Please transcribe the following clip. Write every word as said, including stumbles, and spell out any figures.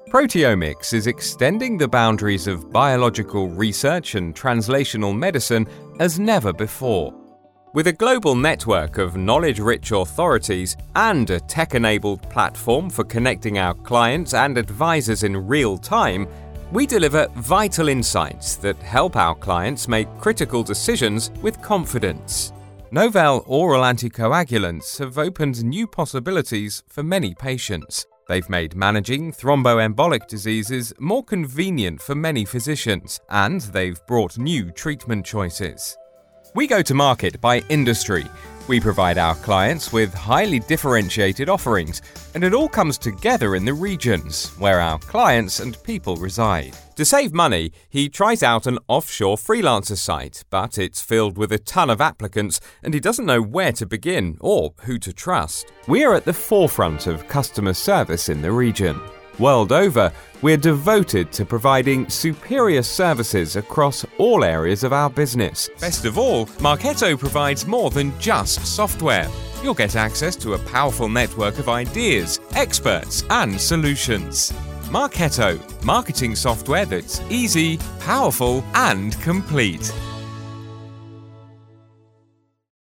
Proteomics is extending the boundaries of biological research and translational medicine as never before. With a global network of knowledge-rich authorities and a tech-enabled platform for connecting our clients and advisors in real time, we deliver vital insights that help our clients make critical decisions with confidence. Novell oral anticoagulants have opened new possibilities for many patients. They've made managing thromboembolic diseases more convenient for many physicians, and they've brought new treatment choices. We go to market by industry. We provide our clients with highly differentiated offerings, and it all comes together in the regions where our clients and people reside. To save money, he tries out an offshore freelancer site, but it's filled with a ton of applicants and he doesn't know where to begin or who to trust. We are at the forefront of customer service in the region. World over, we're devoted to providing superior services across all areas of our business. Best of all, Marketo provides more than just software. You'll get access to a powerful network of ideas, experts, and solutions. Marketo, marketing software that's easy, powerful, and complete.